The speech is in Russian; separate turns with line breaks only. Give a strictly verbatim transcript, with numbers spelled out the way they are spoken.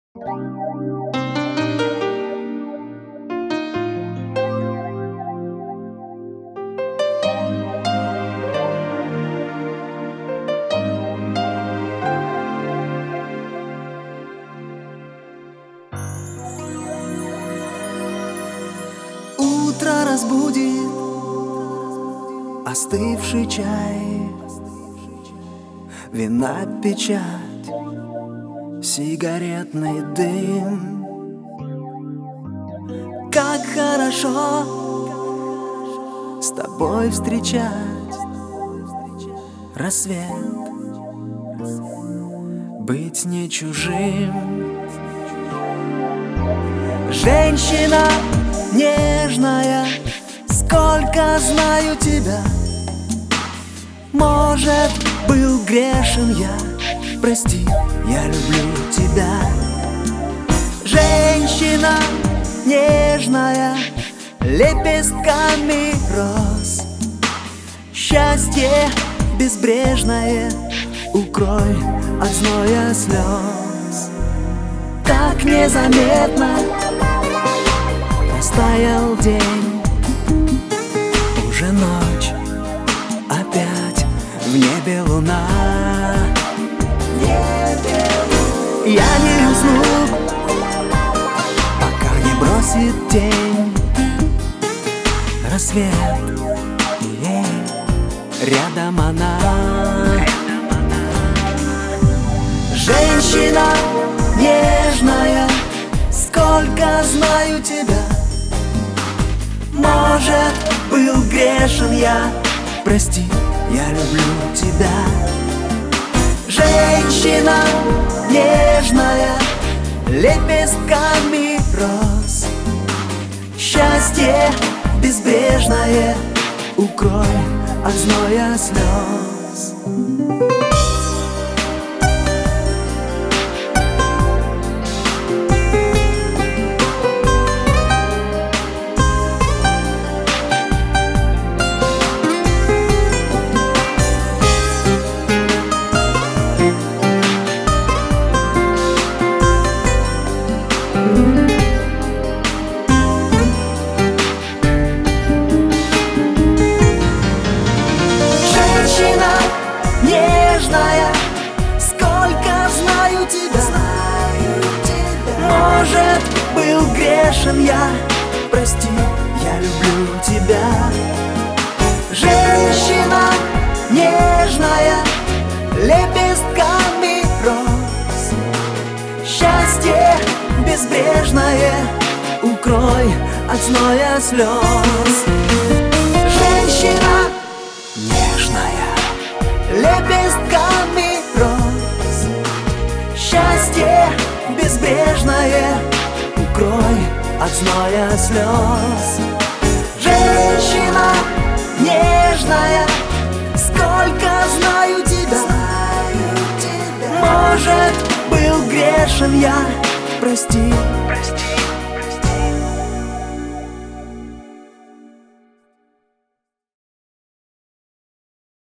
Утро разбудит остывший чай, вина печать, сигаретный дым. Как хорошо с тобой встречать рассвет, быть не чужим. Женщина нежная, сколько знаю тебя. Может, был грешен я, прости, я люблю тебя. Женщина нежная, лепестками роз, счастье безбрежное укрой от зноя слез. Так незаметно растаял день, уже ночь, опять в небе луна. В небе луна. Я не усну, пока не бросит тень рассвет, ей рядом она. Женщина нежная, сколько знаю тебя. Может, был грешен я, прости, я люблю тебя. Женщина нежная, лепестками роз, счастье безбрежное укрой от зноя слез. Женщина нежная, сколько знаю тебя. Знаю тебя. Может, был грешен я, прости, я люблю тебя. Женщина нежная, лепестками роз, счастье безбрежное укрой от зноя слез. Женщина нежная, лепестками роз, счастье безбрежное укрой от зноя слез. Женщина нежная, сколько знаю тебя. Может, был грешен я, прости, прости.